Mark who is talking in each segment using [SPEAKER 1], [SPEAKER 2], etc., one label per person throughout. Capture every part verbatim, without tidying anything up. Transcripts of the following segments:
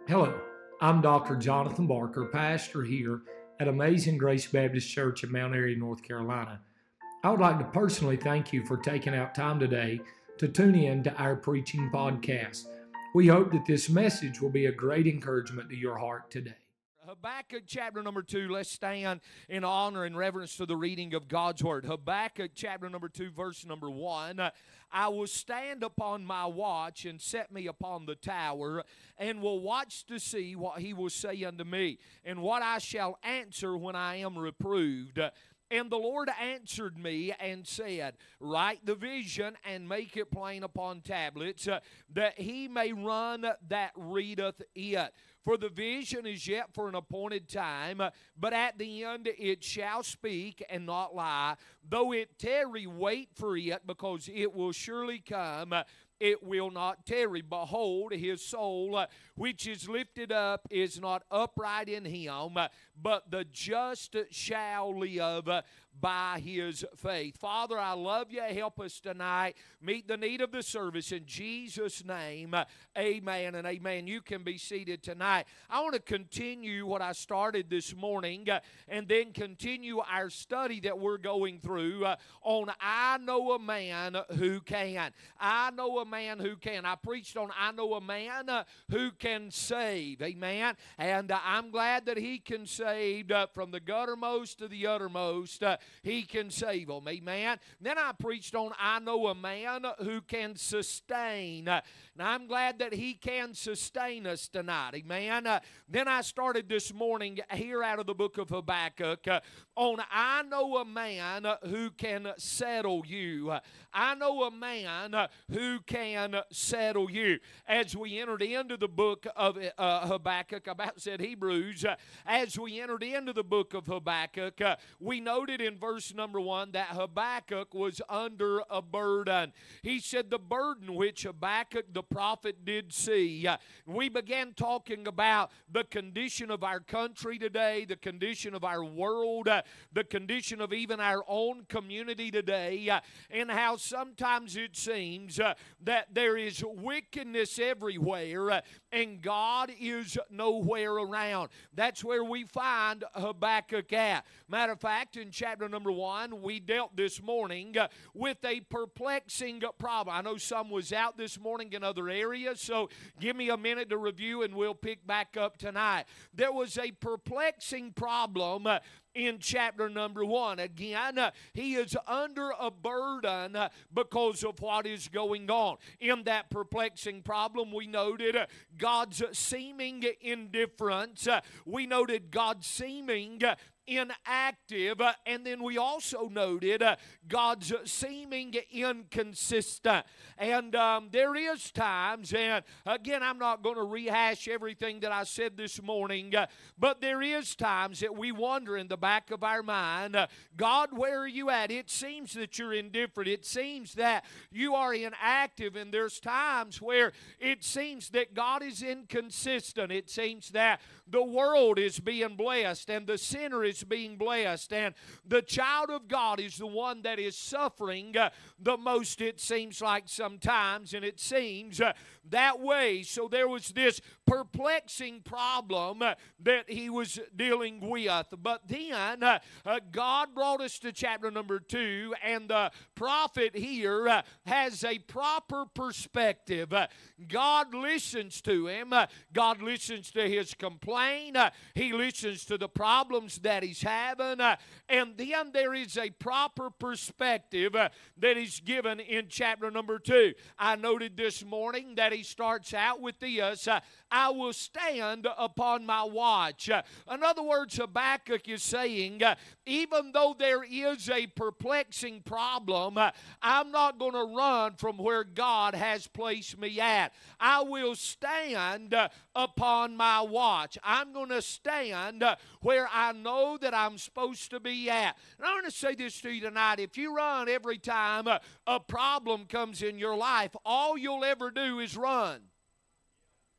[SPEAKER 1] Hello, I'm Doctor Jonathan Barker, pastor here at Amazing Grace Baptist Church in Mount Airy, North Carolina. I would like to personally thank you for taking out time today to tune in to our preaching podcast. We hope that this message will be a great encouragement to your heart today.
[SPEAKER 2] Habakkuk chapter number two, let's stand in honor and reverence to the reading of God's Word. Habakkuk chapter number two, verse number one. I will stand upon my watch and set me upon the tower, and will watch to see what he will say unto me, and what I shall answer when I am reproved. And the Lord answered me and said, write the vision and make it plain upon tablets, uh, that he may run that readeth it. For the vision is yet for an appointed time, uh, but at the end it shall speak and not lie. Though it tarry, wait for it, because it will surely come. Uh, it will not tarry. Behold, his soul, uh, which is lifted up, is not upright in him, uh, but the just shall live uh, by his faith. Father, I love you. Help us tonight. Meet the need of the service in Jesus' name. Uh, amen and amen. You can be seated tonight. I want to continue what I started this morning uh, and then continue our study that we're going through uh, on I Know a Man Who Can. I know a man who can. I preached on I know a man uh, who can save. Amen. And uh, I'm glad that he can save uh, from the guttermost to the uttermost. Uh, he can save them. Amen. Then I preached on I know a man who can sustain. Uh, and I'm glad that he can sustain us tonight. Amen. Uh, then I started this morning here out of the book of Habakkuk uh, on I know a man uh, who can settle you. Uh, I know a man uh, who can settle you. As we entered into the book of uh, Habakkuk, I about said Hebrews, uh, as we entered into the book of Habakkuk, uh, we noted in verse number one that Habakkuk was under a burden. He said the burden which Habakkuk the prophet did see. Uh, we began talking about the condition of our country today, the condition of our world, uh, the condition of even our own community today, uh, and how sometimes it seems uh, that there is wickedness everywhere uh, and God is nowhere around. That's where we find Habakkuk at. Matter of fact, in chapter number one, we dealt this morning uh, with a perplexing problem. I know some was out this morning in other areas, so give me a minute to review and we'll pick back up tonight. There was a perplexing problem uh, in chapter number one. Again, uh, he is under a burden uh, because of what is going on. In that perplexing problem, we noted uh, God's seeming indifference. Uh, we noted God's seeming uh, inactive, uh, and then we also noted uh, God's seeming inconsistent. And um, there is times, and again, I'm not going to rehash everything that I said this morning, uh, but there is times that we wonder in the back of our mind, uh, God, where are you at? It seems that you're indifferent. It seems that you are inactive, and there's times where it seems that God is inconsistent. It seems that the world is being blessed, and the sinner is being blessed, and the child of God is the one that is suffering uh, the most, it seems like sometimes, and it seems uh, that way. So there was this perplexing problem uh, that he was dealing with. But then uh, uh, God brought us to chapter number two, and the prophet here uh, has a proper perspective. Uh, God listens to him. Uh, God listens to his complaint. Uh, he listens to the problems that he's having. Uh, and then there is a proper perspective uh, that is given in chapter number two. I noted this morning that he starts out with this, uh, I will stand upon my watch. Uh, in other words, Habakkuk is saying, uh, even though there is a perplexing problem, uh, I'm not going to run from where God has placed me at. I will stand uh, upon my watch. I'm going to stand uh, where I know that I'm supposed to be at. And I want to say this to you tonight. If you run every time uh, a problem comes in your life, all you'll ever do is run.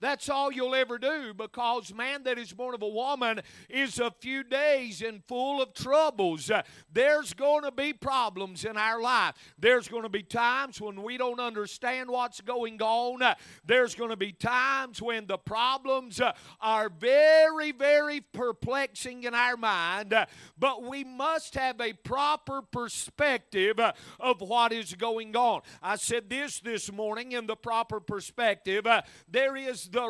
[SPEAKER 2] That's all you'll ever do, because man that is born of a woman is a few days and full of troubles. Uh, there's going to be problems in our life. There's going to be times when we don't understand what's going on. Uh, there's going to be times when the problems uh, are very, very perplexing in our mind. Uh, but we must have a proper perspective uh, of what is going on. I said this this morning in the proper perspective. Uh, there is the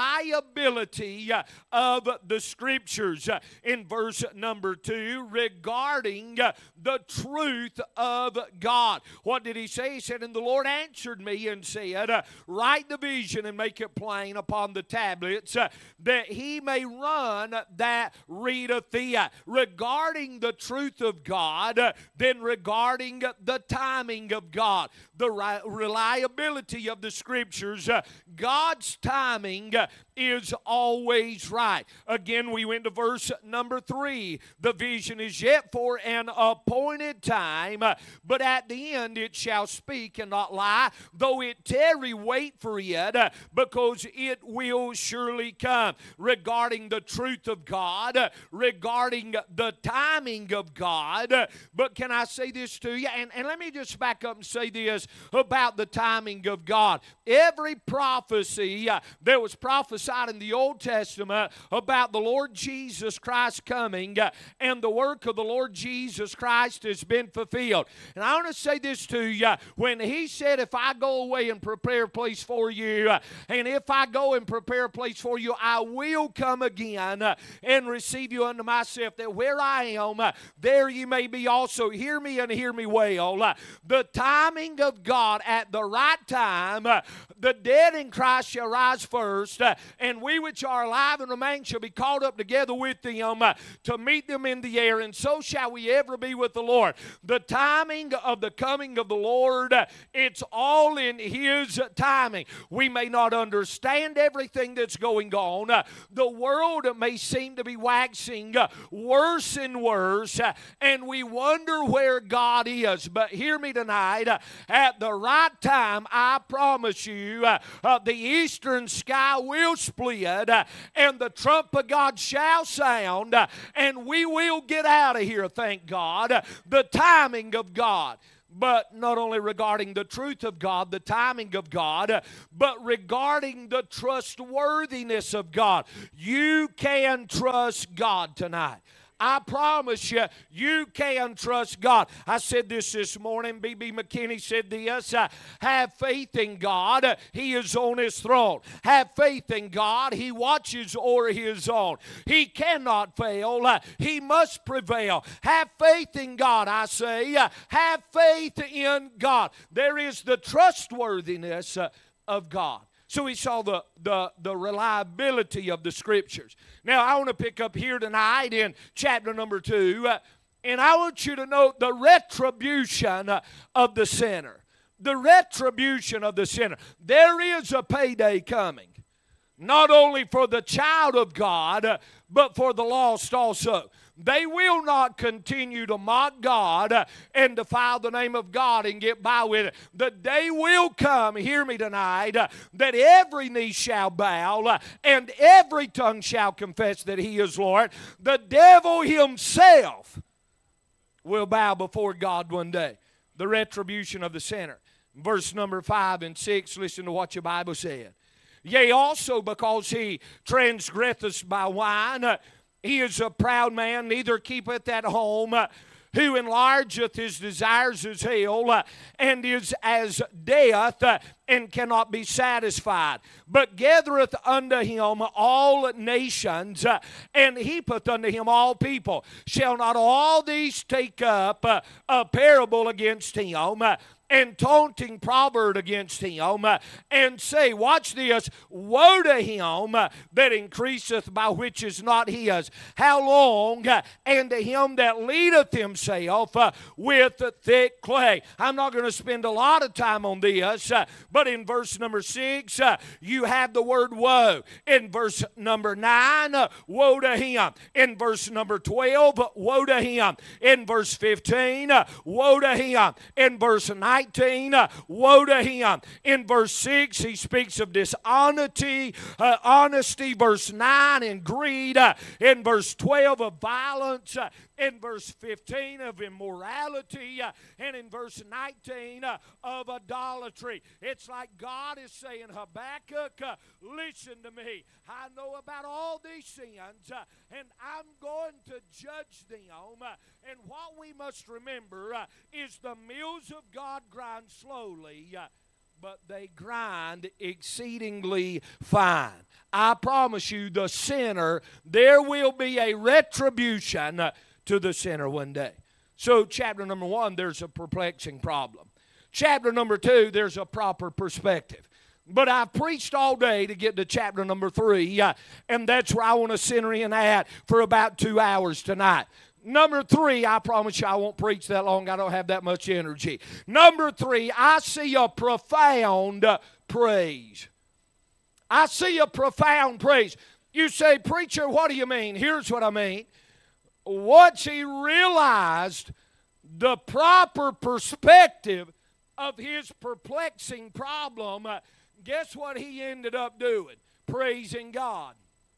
[SPEAKER 2] reliability uh, of the Scriptures uh, in verse number two regarding uh, the truth of God. What did he say? He said, "And the Lord answered me and said, uh, write the vision and make it plain upon the tablets, uh, that he may run that readeth thee." Uh, regarding the truth of God, uh, then regarding the timing of God, the ri- reliability of the Scriptures, uh, God's timing uh, is always right. Again, we went to verse number three. "The vision is yet for an appointed time, uh, but at the end it shall speak and not lie. Though it tarry, wait for it, uh, because it will surely come." Regarding the truth of God, uh, regarding the timing of God. Uh, but can I say this to you? And, and let me just back up and say this about the timing of God. Every prophecy uh, that was prophesied in the Old Testament about the Lord Jesus Christ coming uh, and the work of the Lord Jesus Christ has been fulfilled. And I want to say this to you. When he said, "If I go away and prepare a place for you, uh, and if I go and prepare a place for you, I will come again uh, and receive you unto myself, that where I am, uh, there you may be also." Hear me and hear me well. Uh, the timing of God at the right time, uh, the dead in Christ shall rise first, uh, and we which are alive and remain shall be caught up together with them uh, to meet them in the air, and so shall we ever be with the Lord. The timing of the coming of the Lord, uh, it's all in His timing. We may not understand everything that's going on. Uh, the world may seem to be waxing uh, worse and worse, uh, and we wonder where God is. But hear me tonight, uh, at the right time, I promise you, uh, uh, the eastern sky will split, uh, and the trump of God shall sound, uh, and we will get out of here, thank God. Uh, the timing of God. But not only regarding the truth of God, the timing of God, uh, but regarding the trustworthiness of God. You can trust God tonight. I promise you, you can trust God. I said this this morning. B B McKinney said this. Uh, have faith in God. Uh, he is on His throne. Have faith in God. He watches o'er His own. He cannot fail. Uh, he must prevail. Have faith in God, I say. Uh, have faith in God. There is the trustworthiness uh, of God. So we saw the, the, the reliability of the Scriptures. Now, I want to pick up here tonight in chapter number two, uh, and I want you to note the retribution uh, of the sinner. The retribution of the sinner. There is a payday coming, not only for the child of God, uh, but for the lost also. They will not continue to mock God uh, and defile the name of God and get by with it. The day will come, hear me tonight, uh, that every knee shall bow uh, and every tongue shall confess that He is Lord. The devil himself will bow before God one day. The retribution of the sinner. Verse number five and six, listen to what your Bible said. "Yea, also because he transgresseth by wine, uh, he is a proud man, neither keepeth at home, uh, who enlargeth his desires as hell, uh, and is as death, uh, and cannot be satisfied, but gathereth unto him all nations, uh, and heapeth unto him all people. Shall not all these take up uh, a parable against him, uh, and taunting proverb against him, uh, and say," watch this, "Woe to him uh, that increaseth by which is not his. How long? Uh, and to him that leadeth himself uh, with thick clay." I'm not going to spend a lot of time on this, uh, But in verse number six, uh, you have the word woe. In verse number nine, uh, woe to him. In verse number twelve, woe to him. In verse fifteen, uh, woe to him. In verse nineteen, uh, woe to him. In verse six, he speaks of dishonesty, uh, honesty. Verse nine, in greed. Uh, in verse twelve, of violence. Uh, in verse fifteen, of immorality. Uh, and in verse nineteen, uh, of idolatry. It's like God is saying, Habakkuk, uh, listen to me. I know about all these sins, uh, and I'm going to judge them. Uh, and what we must remember uh, is the mills of God grind slowly, uh, but they grind exceedingly fine. I promise you, the sinner, there will be a retribution uh, to the sinner one day. So chapter number one, there's a perplexing problem. Chapter number two, there's a proper perspective. But I've preached all day to get to chapter number three, uh, and that's where I want to center in at for about two hours tonight. Number three, I promise you I won't preach that long. I don't have that much energy. Number three, I see a profound uh, praise. I see a profound praise. You say, preacher, what do you mean? Here's what I mean. Once he realized the proper perspective of his perplexing problem, uh, guess what he ended up doing? Praising God.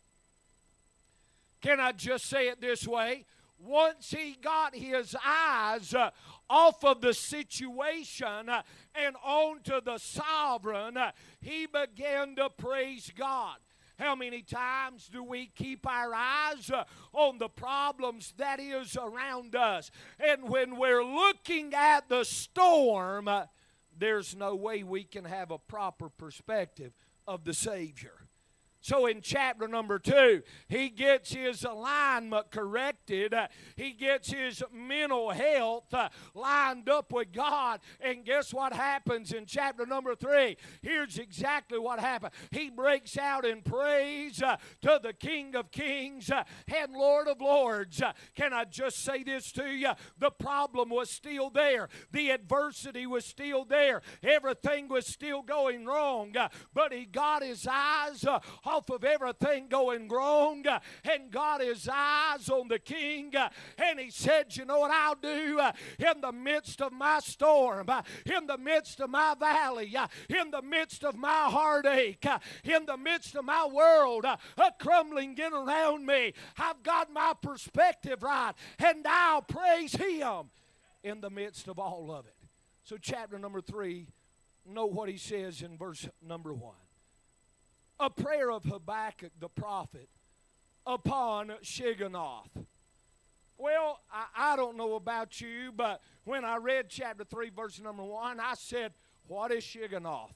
[SPEAKER 2] Can I just say it this way? Once he got his eyes uh, off of the situation uh, and onto the sovereign, uh, he began to praise God. How many times do we keep our eyes uh, on the problems that is around us? And when we're looking at the storm, uh, there's no way we can have a proper perspective of the Savior. So in chapter number two, he gets his alignment corrected. Uh, he gets his mental health uh, lined up with God. And guess what happens in chapter number three? Here's exactly what happened. He breaks out in praise uh, to the King of Kings uh, and Lord of Lords. Uh, can I just say this to you? The problem was still there. The adversity was still there. Everything was still going wrong. Uh, but he got his eyes uh, off of everything going wrong uh, and got his eyes on the King, uh, and he said, you know what I'll do uh, in the midst of my storm, uh, in the midst of my valley, uh, in the midst of my heartache, uh, in the midst of my world uh, uh, crumbling in around me, I've got my perspective right, and I'll praise him in the midst of all of it. So chapter number three, know what he says in verse number one. A prayer of Habakkuk the prophet upon Shigionoth. Well, I, I don't know about you, but when I read chapter three, verse number one, I said, what is Shigionoth?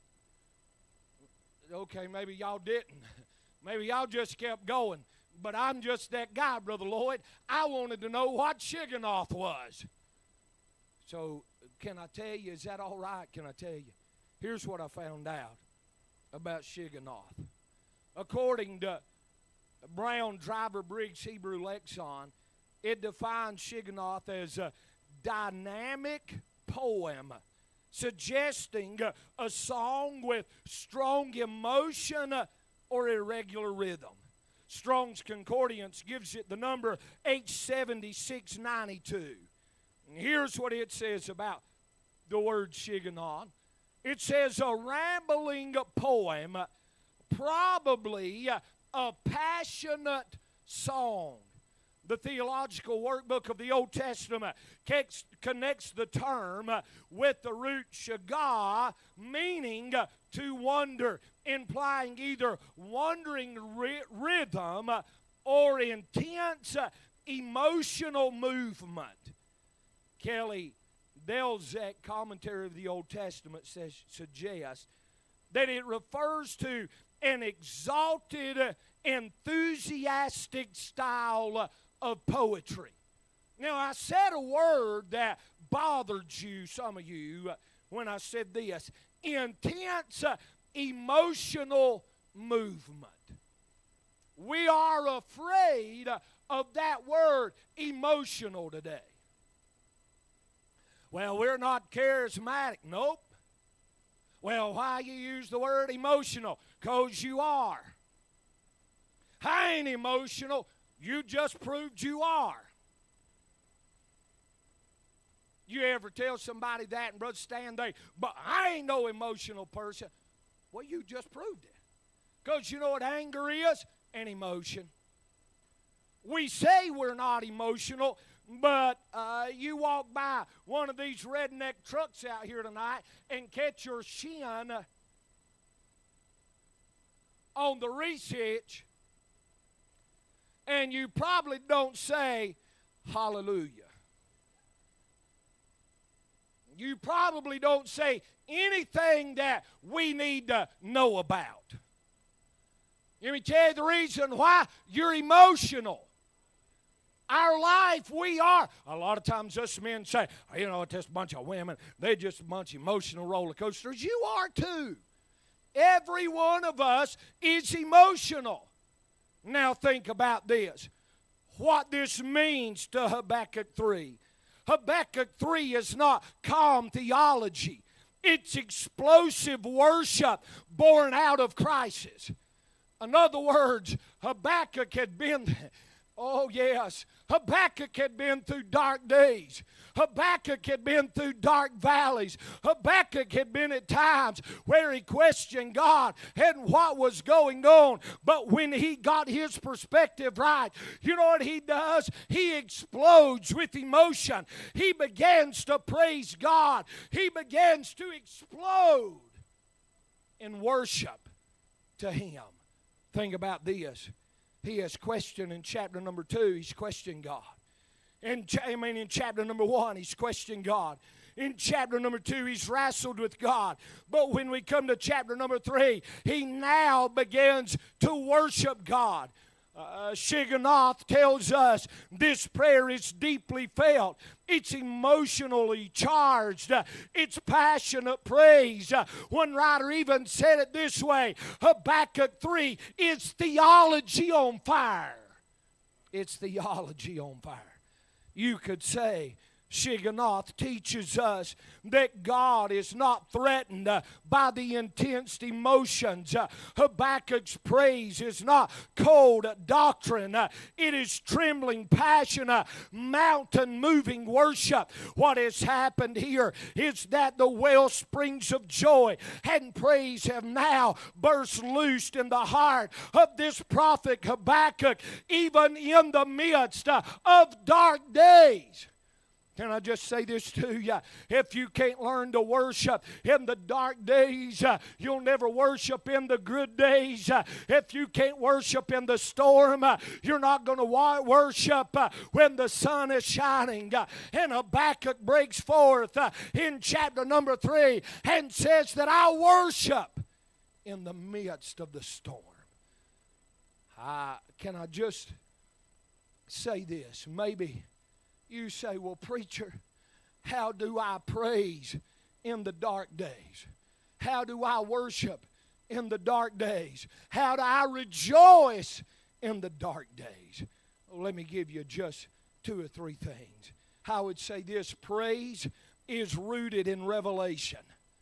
[SPEAKER 2] Okay, maybe y'all didn't. Maybe y'all just kept going. But I'm just that guy, Brother Lloyd. I wanted to know what Shigionoth was. So can I tell you, is that all right? Can I tell you? Here's what I found out about Shigionoth. According to Brown Driver Briggs Hebrew Lexicon, it defines Shigionoth as a dynamic poem suggesting a song with strong emotion or irregular rhythm. Strong's Concordance gives it the number H seventy-six ninety-two. And here's what it says about the word Shigionoth. It says a rambling poem, probably a passionate song. The Theological Workbook of the Old Testament connects the term with the root shagah, meaning to wonder, implying either wandering rhythm or intense emotional movement. Kelly Delzek, commentary of the Old Testament, says, suggests that it refers to an exalted, enthusiastic style of poetry. Now, I said a word that bothered you, some of you, when I said this. Intense, emotional movement. We are afraid of that word, emotional, today. Well, we're not charismatic. Nope. Well, why you use the word emotional? Because you are. I ain't emotional. You just proved you are. You ever tell somebody that, and Brother Stan, they, but I ain't no emotional person. Well, you just proved it. Because you know what anger is? An emotion. We say we're not emotional, but uh, you walk by one of these redneck trucks out here tonight and catch your shin on the reach hitch, and you probably don't say hallelujah. You probably don't say anything that we need to know about. Let me tell you the reason why. You're emotional. Our life, we are. A lot of times us men say, oh, you know, it's just a bunch of women. They're just a bunch of emotional roller coasters. You are too. Every one of us is emotional. Now think about this. What this means to Habakkuk three. Habakkuk three is not calm theology. It's explosive worship born out of crisis. In other words, Habakkuk had been, oh yes, Habakkuk had been through dark days. Habakkuk had been through dark valleys. Habakkuk had been at times where he questioned God and what was going on. But when he got his perspective right, you know what he does? He explodes with emotion. He begins to praise God. He begins to explode in worship to him. Think about this. He has questioned in chapter number two, he's questioned God. In, I mean, in chapter number one, he's questioned God. In chapter number two, he's wrestled with God. But when we come to chapter number three, he now begins to worship God. Uh, Shigionoth tells us this prayer is deeply felt. It's emotionally charged. Uh, it's passionate praise. Uh, one writer even said it this way. Habakkuk three is theology on fire. It's theology on fire. You could say Shigionoth teaches us that God is not threatened uh, by the intense emotions. Uh, Habakkuk's praise is not cold doctrine. Uh, it is trembling passion, uh, mountain-moving worship. What has happened here is that the well springs of joy and praise have now burst loose in the heart of this prophet Habakkuk, even in the midst uh, of dark days. Can I just say this to you? If you can't learn to worship in the dark days, uh, you'll never worship in the good days. Uh, if you can't worship in the storm, uh, you're not going to wa- worship uh, when the sun is shining. Uh, and Habakkuk breaks forth uh, in chapter number three and says that I worship in the midst of the storm. Uh, can I just say this? Maybe you say, well, preacher, how do I praise in the dark days? How do I worship in the dark days? How do I rejoice in the dark days? Well, let me give you just two or three things. I would say this: praise is rooted in revelation.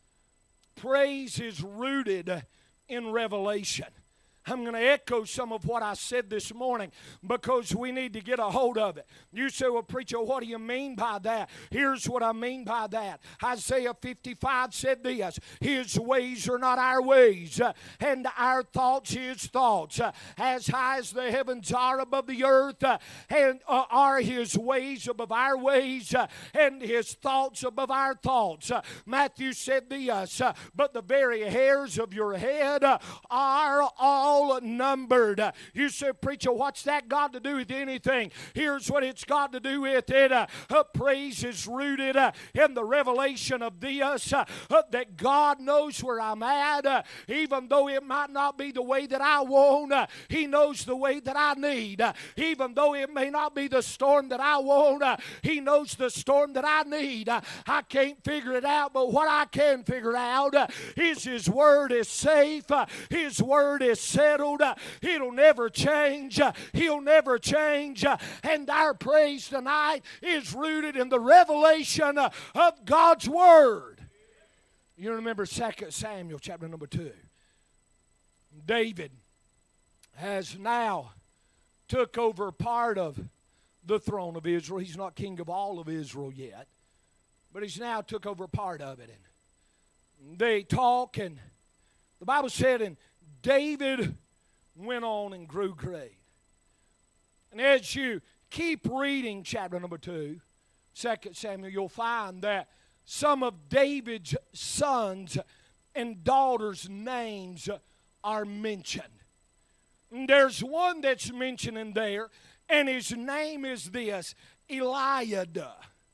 [SPEAKER 2] Praise is rooted in revelation. I'm going to echo some of what I said this morning because we need to get a hold of it. You say, well, preacher, what do you mean by that? Here's what I mean by that. Isaiah fifty-five said this: His ways are not our ways, uh, and our thoughts His thoughts. Uh, as high as the heavens are above the earth, uh, and uh, are His ways above our ways, uh, and His thoughts above our thoughts. Uh, Matthew said this, uh, but the very hairs of your head uh, are all numbered. Uh, you say, preacher, what's that got to do with anything? Here's what it's got to do with it. Uh, uh, praise is rooted uh, in the revelation of this, uh, uh, that God knows where I'm at, uh, even though it might not be the way that I want. Uh, he knows the way that I need. Uh, even though it may not be the storm that I want, uh, He knows the storm that I need. Uh, I can't figure it out, but what I can figure out uh, is His Word is safe. Uh, His Word is settled. It'll never change. He'll never change. And our praise tonight is rooted in the revelation of God's Word. You remember Second Samuel chapter number two. David has now took over part of the throne of Israel. He's not king of all of Israel yet, but he's now took over part of it. And they talk, and the Bible said, and David went on and grew great. And as you keep reading chapter number two, Second Samuel, you'll find that some of David's sons and daughters' names are mentioned. And there's one that's mentioned in there, and his name is this, Eliada.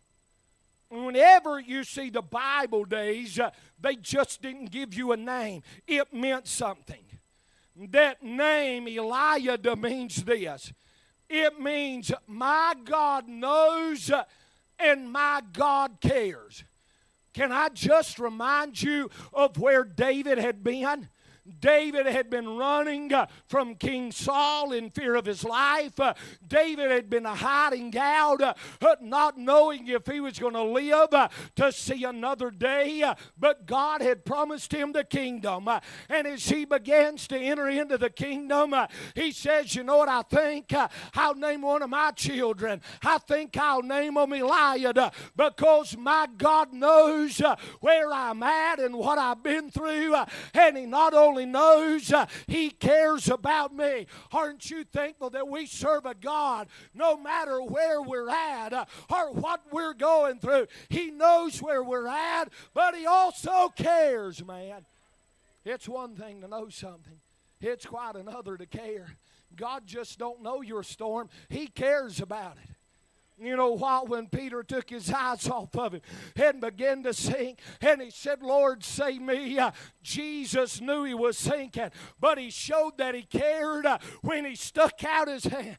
[SPEAKER 2] Whenever you see the Bible days, uh, they just didn't give you a name. It meant something. That name, Eliada, means this. It means my God knows uh, and my God cares. Can I just remind you of where David had been? David had been running uh, from King Saul in fear of his life. Uh, David had been hiding out, uh, not knowing if he was going to live uh, to see another day. Uh, but God had promised him the kingdom. Uh, and as he begins to enter into the kingdom, uh, he says, you know what I think? Uh, I'll name one of my children. I think I'll name him Eliada, because my God knows uh, where I'm at and what I've been through. Uh, and he not only knows, uh, he cares about me. Aren't you thankful that we serve a God, no matter where we're at uh, or what we're going through? He knows where we're at, but he also cares, man. It's one thing to know something. It's quite another to care. God just don't know your storm. He cares about it. You know what? When Peter took his eyes off of him and began to sink, and he said, Lord, save me, uh, Jesus knew he was sinking, but he showed that he cared uh, when he stuck out his hand.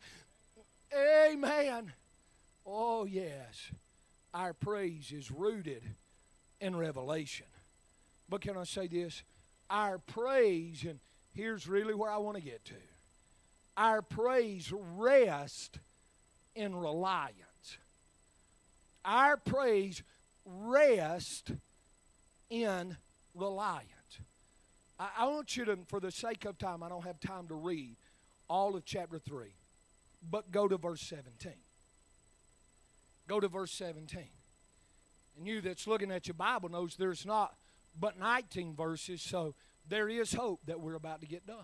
[SPEAKER 2] Amen. Oh, yes. Our praise is rooted in revelation. But can I say this? Our praise, and here's really where I want to get to. Our praise rests in reliance. Our praise rests in reliance. I, I want you to, for the sake of time, I don't have time to read all of chapter three, but go to verse seventeen. Go to verse seventeen. And you that's looking at your Bible knows there's not but nineteen verses, so there is hope that we're about to get done.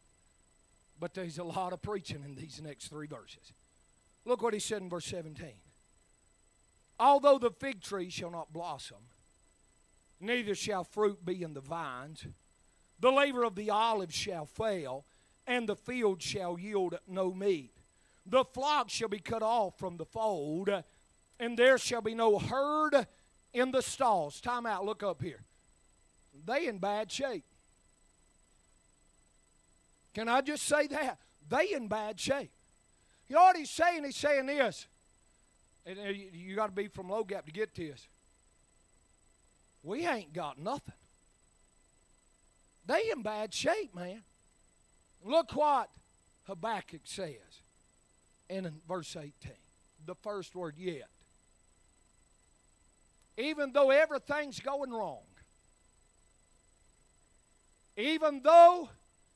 [SPEAKER 2] But there's a lot of preaching in these next three verses. Look what he said in verse seventeen. Although the fig tree shall not blossom, neither shall fruit be in the vines, the labor of the olive shall fail, and the field shall yield no meat. The flock shall be cut off from the fold, and there shall be no herd in the stalls. Time out, look up here. They in bad shape. Can I just say that? They in bad shape. You know what he's saying? He's saying this. And you got to be from Low Gap to get this. We ain't got nothing. They in bad shape, man. Look what Habakkuk says in verse eighteen. The first word, yet. Even though everything's going wrong, even though,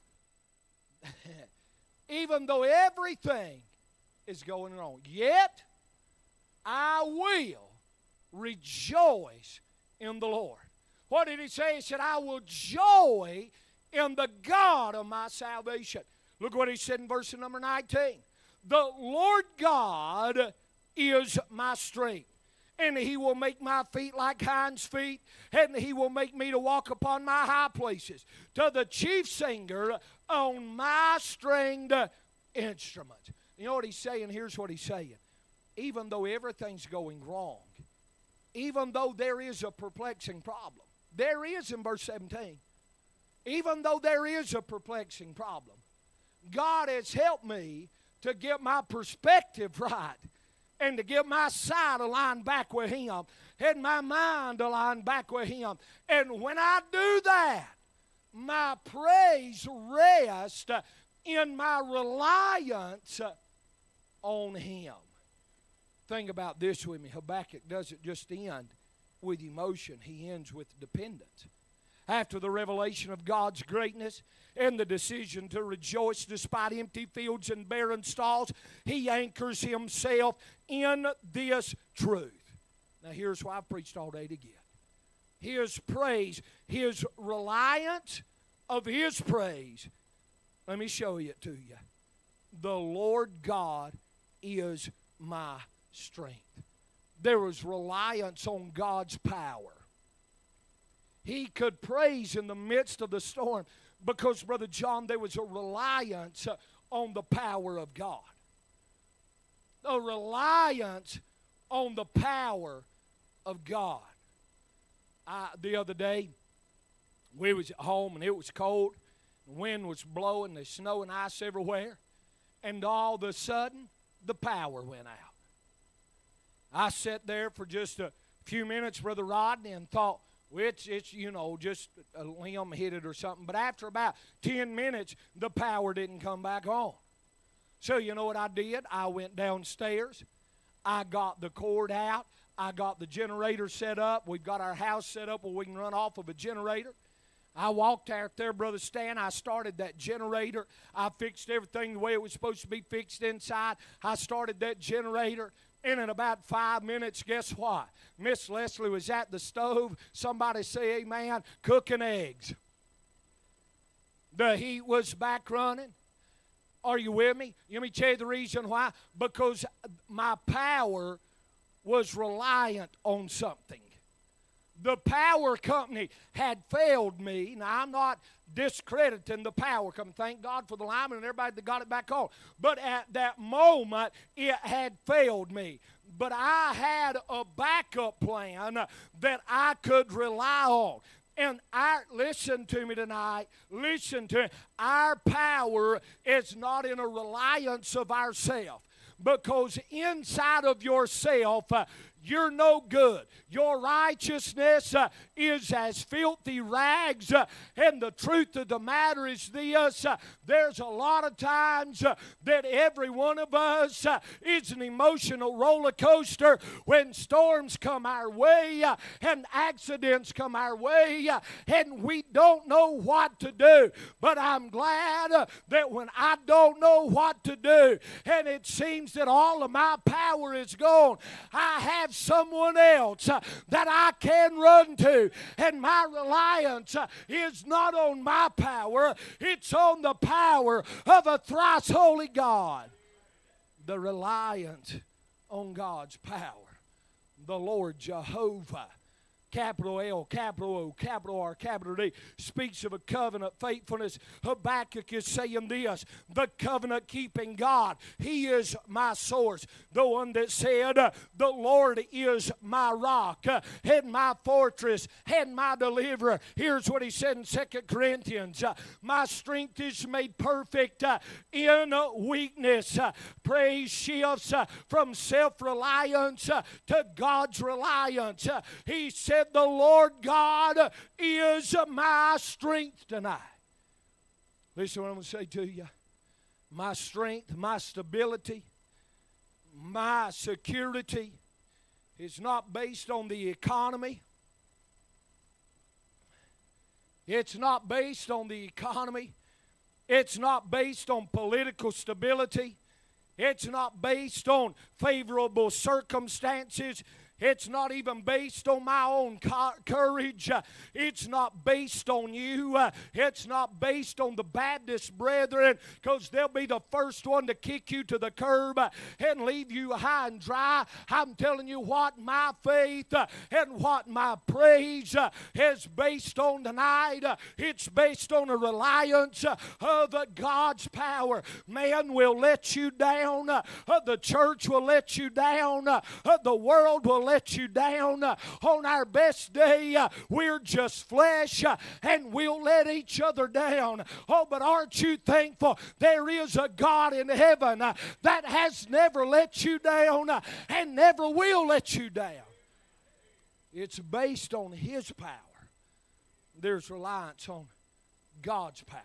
[SPEAKER 2] even though everything is going wrong, yet I will rejoice in the Lord. What did he say? He said, I will joy in the God of my salvation. Look what he said in verse number nineteen. The Lord God is my strength, and he will make my feet like hinds' feet, and he will make me to walk upon my high places. To the chief singer on my stringed instruments. You know what he's saying? Here's what he's saying. Even though everything's going wrong, even though there is a perplexing problem, there is in verse seventeen, even though there is a perplexing problem, God has helped me to get my perspective right and to get my sight aligned back with him and my mind aligned back with him. And when I do that, my praise rests in my reliance on him. Think about this with me. Habakkuk doesn't just end with emotion. He ends with dependence. After the revelation of God's greatness and the decision to rejoice despite empty fields and barren stalls, he anchors himself in this truth. Now here's why I've preached all day to get. His praise, his reliance of his praise. Let me show it to you. The Lord God is my strength. There was reliance on God's power. He could praise in the midst of the storm because, Brother John, there was a reliance on the power of God. A reliance on the power of God. I, the other day, we was at home and it was cold. The wind was blowing, there's snow and ice everywhere. And all of a sudden, the power went out. I sat there for just a few minutes, Brother Rodney, and thought, well, it's, it's, you know, just a limb hit it or something. But after about ten minutes, the power didn't come back on. So you know what I did? I went downstairs. I got the cord out. I got the generator set up. We've got our house set up where we can run off of a generator. I walked out there, Brother Stan. I started that generator. I fixed everything the way it was supposed to be fixed inside. I started that generator. And in about five minutes, guess what? Miss Leslie was at the stove. Somebody say amen, cooking eggs. The heat was back running. Are you with me? Let me tell you the reason why. Because my power was reliant on something. The power company had failed me. Now, I'm not discrediting the power company. Thank God for the lineman and everybody that got it back on. But at that moment, it had failed me. But I had a backup plan that I could rely on. And our, listen to me tonight, listen to me. Our power is not in a reliance of ourselves. Because inside of yourself, uh, you're no good. Your righteousness uh, is as filthy rags. Uh, and the truth of the matter is this. Uh, there's a lot of times uh, that every one of us uh, is an emotional roller coaster when storms come our way uh, and accidents come our way uh, and we don't know what to do. But I'm glad uh, that when I don't know what to do and it seems that all of my power is gone, I have someone else uh, that I can run to. And my reliance uh, is not on my power, it's on the power of a thrice holy God. The reliance on God's power. The Lord Jehovah, capital L, capital O, capital R, capital D, speaks of a covenant faithfulness. Habakkuk is saying this, the covenant-keeping God, He is my source. The one that said, uh, the Lord is my rock uh, and my fortress and my deliverer. Here's what he said in Second Corinthians, uh, my strength is made perfect uh, in uh, weakness. Uh, praise shifts uh, from self-reliance uh, to God's reliance. Uh, he said, the Lord God is my strength tonight. Listen to what I'm going to say to you. My strength, my stability, my security is not based on the economy. It's not based on the economy. It's not based on political stability. It's not based on favorable circumstances. It's not even based on my own courage. It's not based on you. It's not based on the Baptist brethren, because they'll be the first one to kick you to the curb and leave you high and dry. I'm telling you what my faith and what my praise is based on tonight. It's based on a reliance of God's power. Man will let you down. The church will let you down. The world will let let you down. On our best day, we're just flesh and we'll let each other down. Oh, but aren't you thankful there is a God in heaven that has never let you down and never will let you down? It's based on His power. There's reliance on God's power.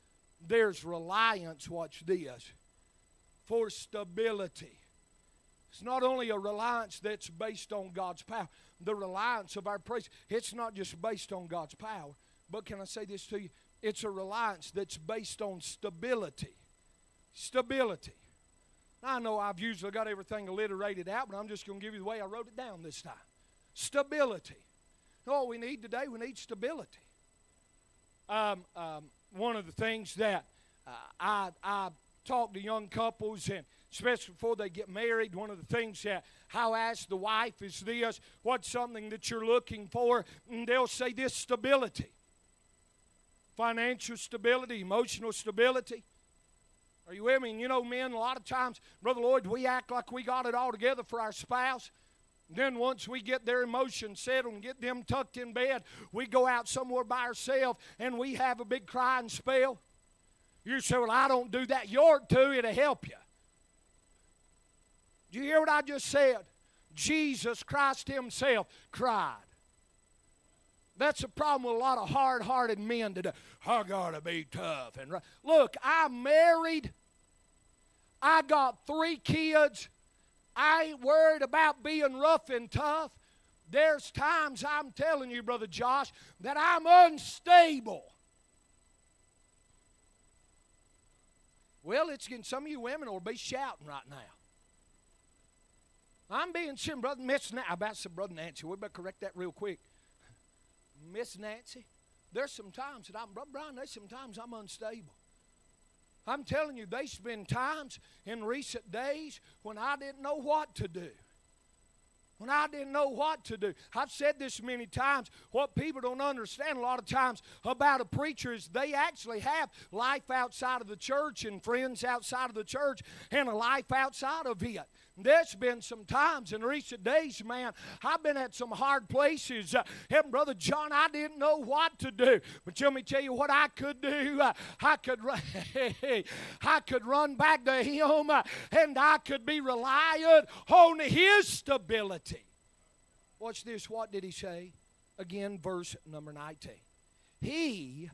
[SPEAKER 2] There's reliance, watch this, for stability. It's not only a reliance that's based on God's power. The reliance of our praise, it's not just based on God's power. But can I say this to you? It's a reliance that's based on stability. Stability. Now, I know I've usually got everything alliterated out, but I'm just going to give you the way I wrote it down this time. Stability. All we need today, we need stability. Um, um, one of the things that uh, I, I talk to young couples, and especially before they get married, one of the things that how I ask the wife is this: what's something that you're looking for? And they'll say this: stability. Financial stability, emotional stability. Are you with me? And you know, men, a lot of times, Brother Lloyd, we act like we got it all together for our spouse. Then once we get their emotions settled and get them tucked in bed, we go out somewhere by ourselves and we have a big crying spell. You say, well, I don't do that. You ought to. It'll help you. Do you hear what I just said? Jesus Christ himself cried. That's a problem with a lot of hard-hearted men today. I gotta be tough. And look, I'm married. I got three kids. I ain't worried about being rough and tough. There's times, I'm telling you, Brother Josh, that I'm unstable. Well, it's getting some of you women will be shouting right now. I'm being seen, Brother Miss Nancy. I about to say Brother Nancy. We better correct that real quick. Miss Nancy, there's some times that I'm, Brother Brian, there's some times I'm unstable. I'm telling you, there's been times in recent days when I didn't know what to do. When I didn't know what to do. I've said this many times. What people don't understand a lot of times about a preacher is they actually have life outside of the church and friends outside of the church and a life outside of it. There's been some times in recent days, man, I've been at some hard places. Uh, and Brother John, I didn't know what to do. But let me tell you what I could do. Uh, I could run, I could run back to him, uh, and I could be reliant on his stability. Watch this. What did he say? Again, verse number nineteen. He,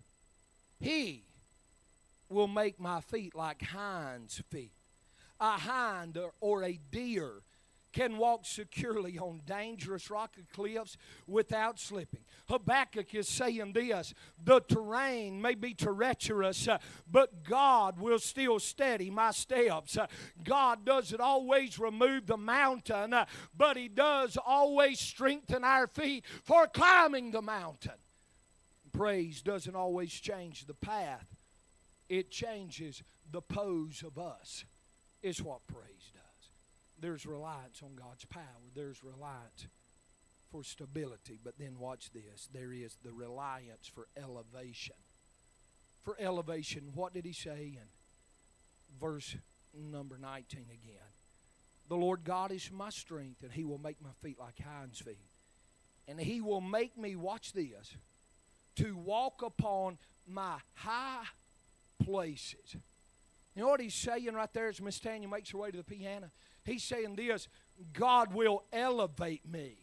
[SPEAKER 2] he will make my feet like hinds' feet. A hind or a deer can walk securely on dangerous rocky cliffs without slipping. Habakkuk is saying this: the terrain may be treacherous, uh, but God will still steady my steps. Uh, God doesn't always remove the mountain, uh, but He does always strengthen our feet for climbing the mountain. Praise doesn't always change the path. It changes the pose of us. Is what praise does. There's reliance on God's power. There's reliance for stability. But then watch this. There is the reliance for elevation. For elevation, what did he say in verse number nineteen again? The Lord God is my strength, and He will make my feet like hinds' feet. And He will make me, watch this, to walk upon my high places. You know what he's saying right there as Miss Tanya makes her way to the piano? He's saying this: God will elevate me.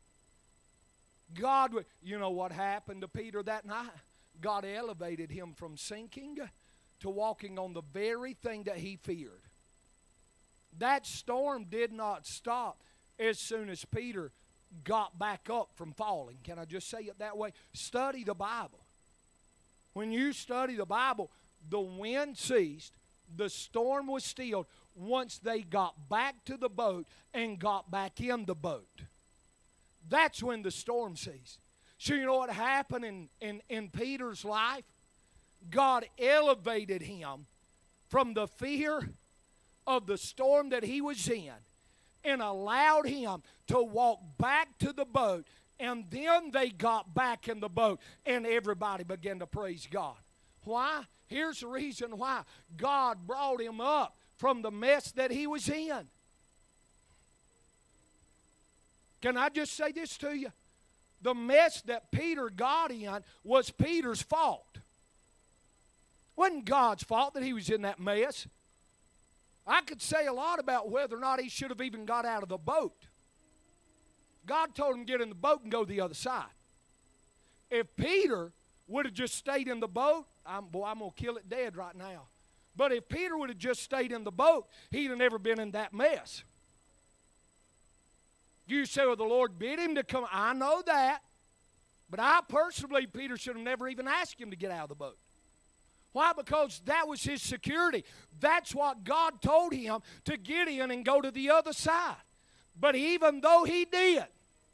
[SPEAKER 2] God will. You know what happened to Peter that night? God elevated him from sinking to walking on the very thing that he feared. That storm did not stop as soon as Peter got back up from falling. Can I just say it that way? Study the Bible. When you study the Bible, the wind ceased. The storm was stilled once they got back to the boat and got back in the boat. That's when the storm ceased. So you know what happened in, in, in Peter's life? God elevated him from the fear of the storm that he was in and allowed him to walk back to the boat. And then they got back in the boat and everybody began to praise God. Why? Here's the reason why. God brought him up from the mess that he was in. Can I just say this to you? The mess that Peter got in was Peter's fault. It wasn't God's fault that he was in that mess. I could say a lot about whether or not he should have even got out of the boat. God told him to get in the boat and go the other side. If Peter would have just stayed in the boat, I'm, boy, I'm going to kill it dead right now. But if Peter would have just stayed in the boat, he'd have never been in that mess. You say, well, the Lord bid him to come. I know that. But I personally, Peter should have never even asked him to get out of the boat. Why? Because that was his security. That's what God told him to get in and go to the other side. But even though he did,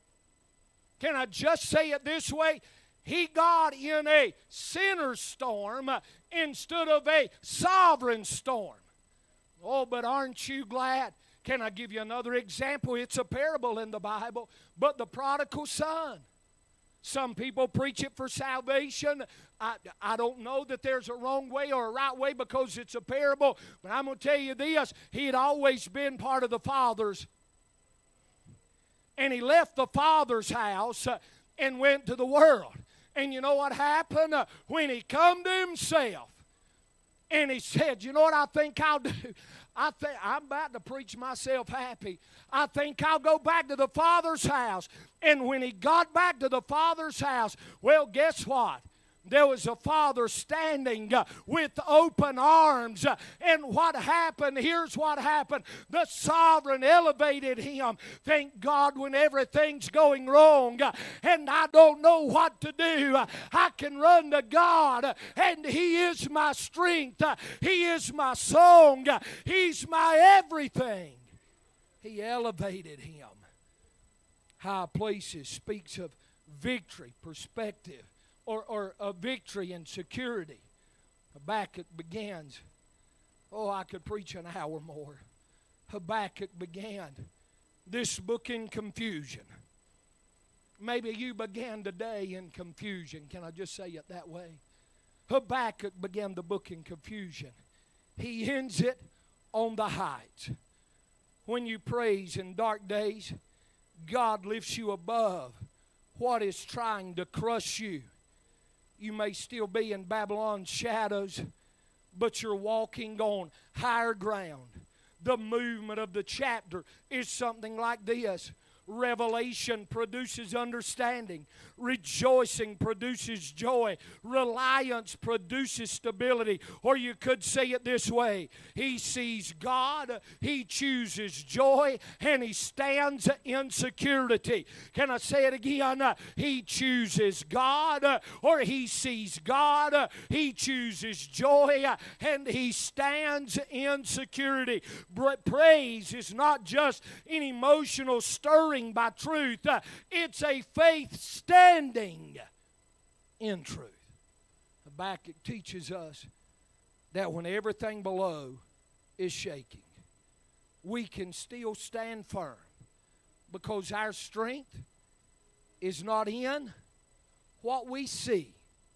[SPEAKER 2] can I just say it this way? He got in a sinner's storm instead of a sovereign storm. Oh, but aren't you glad? Can I give you another example? It's a parable in the Bible, but the prodigal son. Some people preach it for salvation. I, I don't know that there's a wrong way or a right way because it's a parable, but I'm going to tell you this. He had always been part of the Father's. And he left the Father's house uh, and went to the world. And you know what happened? Uh, when he come to himself and he said, you know what I think I'll do? I think I'm about to preach myself happy. I think I'll go back to the Father's house. And when he got back to the Father's house, well, guess what? There was a father standing uh, with open arms. Uh, and what happened? Here's what happened. The sovereign elevated him. Thank God when everything's going wrong uh, and I don't know what to do. Uh, I can run to God uh, and He is my strength. Uh, he is my song. Uh, he's my everything. He elevated him. High places speaks of victory, perspective. Or, or a victory and security. Habakkuk begins. Oh, I could preach an hour more. Habakkuk began this book in confusion. Maybe you began today in confusion. Can I just say it that way? Habakkuk began the book in confusion. He ends it on the heights. When you praise in dark days, God lifts you above what is trying to crush you. You may still be in Babylon's shadows, but you're walking on higher ground. The movement of the chapter is something like this. Revelation produces understanding. Rejoicing produces joy. Reliance produces stability. Or you could say it this way. He sees God, he chooses joy, and he stands in security. Can I say it again? He chooses God, or he sees God, he chooses joy, and he stands in security. Praise is not just an emotional stirring by truth. Uh, it's a faith standing in truth. Habakkuk teaches us that when everything below is shaking, we can still stand firm because our strength is not in what we see.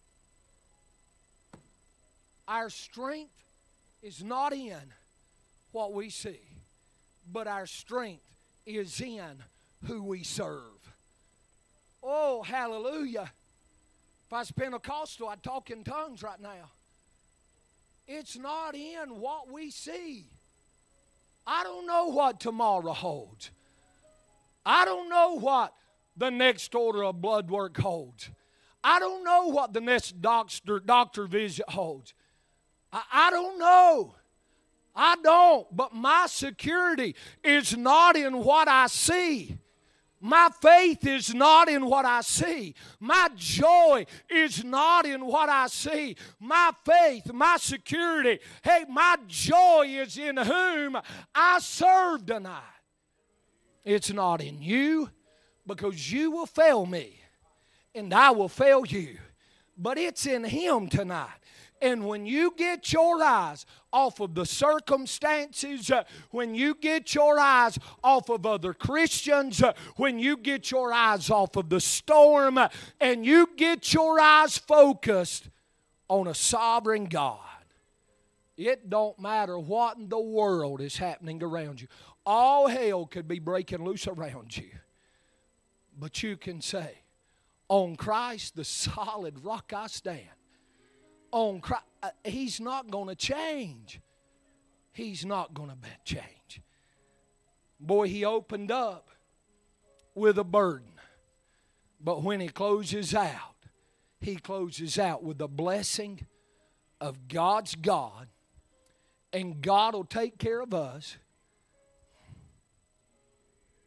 [SPEAKER 2] Our strength is not in what we see, but our strength is in who we serve. Oh, hallelujah. If I was Pentecostal, I'd talk in tongues right now. It's not in what we see. I don't know what tomorrow holds. I don't know what the next order of blood work holds. I don't know what the next doctor, doctor visit holds. I, I don't know. I don't. But my security is not in what I see. My faith is not in what I see. My joy is not in what I see. My faith, my security, hey, my joy is in whom I serve tonight. It's not in you, because you will fail me and I will fail you. But it's in Him tonight. And when you get your eyes off of the circumstances, uh, when you get your eyes off of other Christians, uh, when you get your eyes off of the storm, uh, and you get your eyes focused on a sovereign God, it don't matter what in the world is happening around you. All hell could be breaking loose around you. But you can say, on Christ, the solid rock I stand. On Christ, uh, He's not going to change. He's not going to change. Boy, he opened up with a burden. But when he closes out, he closes out with the blessing of God's God. And God will take care of us.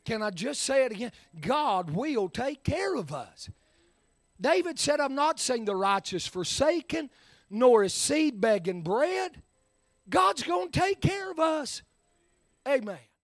[SPEAKER 2] Can I just say it again? God will take care of us. David said, I'm not seeing the righteous forsaken, nor his seed begging bread. God's going to take care of us. Amen.